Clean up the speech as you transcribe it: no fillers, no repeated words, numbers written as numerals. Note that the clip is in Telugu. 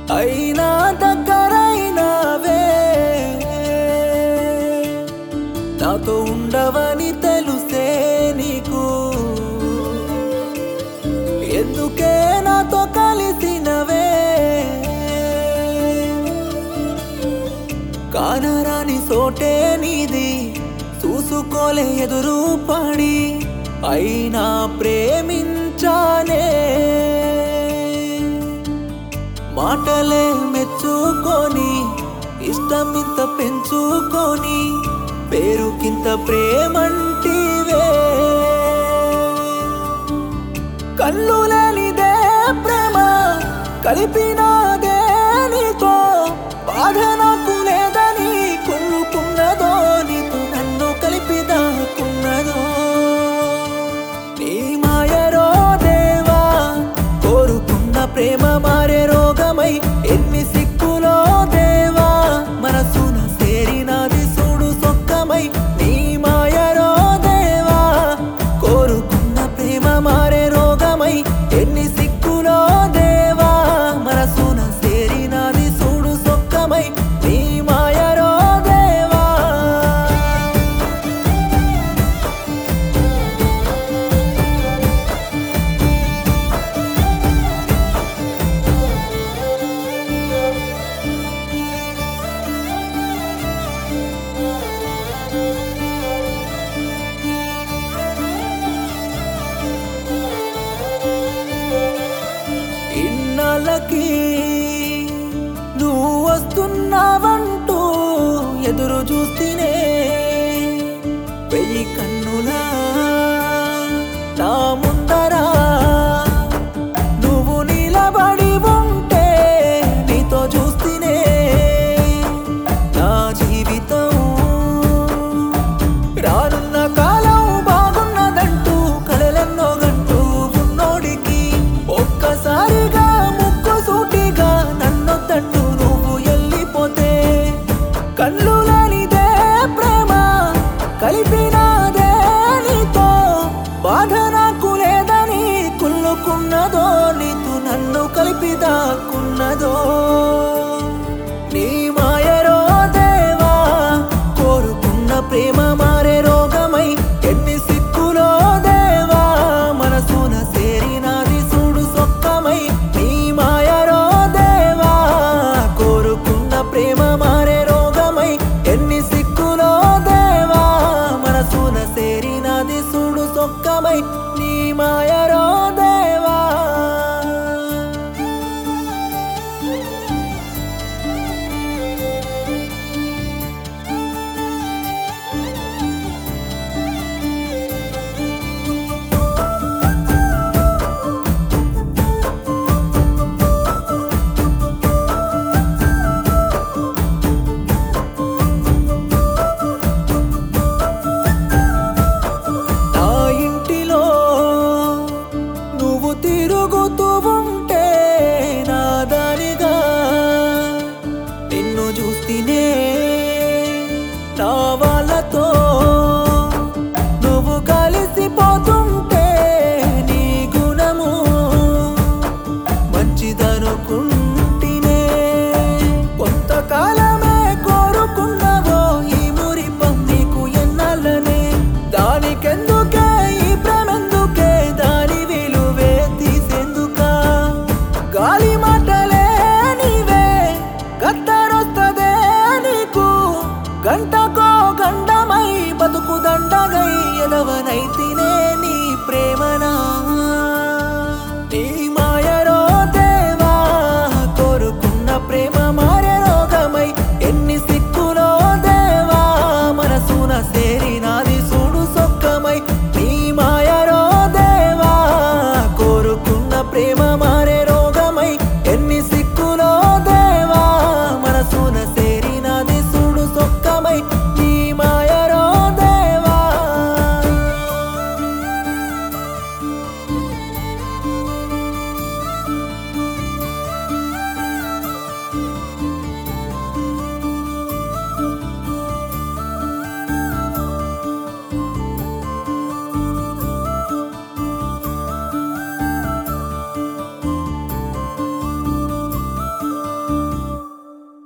అయినా దగ్గరైనావే నాతో ఉండవని తెలుసే నీకు ఎందుకే నాతో కలిసినవే కానరాని సోటే నీది చూసుకోలే ఎదురు పడి అయినా ప్రేమించానే మాటలే మెచ్చుకొని ఇష్టమింత పెంచుకొని పేరుకింత ప్రేమంటివే కళ్ళు లేనిదే ప్రేమ కలిపినాదే నీతో బాధ నాకు లేదని కుళ్ళుకున్నదో నీతో నన్ను కలిపిదాకున్నదో నీ మాయరో దేవా కోరుకున్న ప్రేమ మారే రోగమై ఎన్ని సిక్కులో దేవా మనసున సేరినది చూడు సొక్కమై నీ మాయరో దేవా కోరుకున్న ప్రేమ మారే రోగమై ఎన్ని సిక్కులో దేవా మనసున సేరినది చూడు సొక్కమై నీ మాయరో దేవా ఇన్నాళ్ళకి నువ్వు వస్తున్నావంటూ ఎదురు చూస్తేనే వెయ్యి కన్నులా నా ముందరా నువ్వు నిలబడి ఉంటే నీతో చూస్తేనే నా జీవితం రానున్న కాలం బాగున్నదంటూ కలలెన్నో గంటూ ఉన్నోడికి ఒక్కసారిగా ముక్కు సూటిగా నన్నొద్దంటూ నువ్వు వెళ్ళిపోతే కళ్ళు లేనిదే ప్రేమ కలిపినాదే నీతో బాధ నాకు లేదని కుళ్ళుకున్నదో నీతో నన్ను కలిపిదాకున్నదో నీ మాయరో దేవా కోరుకున్న ప్రేమ మారే రోగమై ఎన్ని సిక్కులో దేవా మనసున సేరినది చూడు సొక్కమై నీ మాయరో దేవా కోరుకున్న ప్రేమ మారే రోగమై ఎన్ని సిక్కులో దేవా మనసున సేరినది చూడు సొక్కమై నీ మాయరో దేవా నా ఇంటిలో నువ్వు తిరుగుతూ ఉంటే నా దారిగా నిన్ను చూస్తేనే నా వాళ్ళతో నువ్వు కలిసిపోతుంటే నీ గుణము మంచిదనుకుంటేనే కొంతకాలమే కోరుకున్నావో ఈ మురిపం నీకు ఎన్నాళ్ళనే దానికెందుకే ఈ ప్రేమెందుకే దాని విలువే తీసేందుకా గాలి మాటలే నీవే గద్దరొస్తదే నీకు గంటకో గండమై బతుకు దండగై ఎదవనైతినే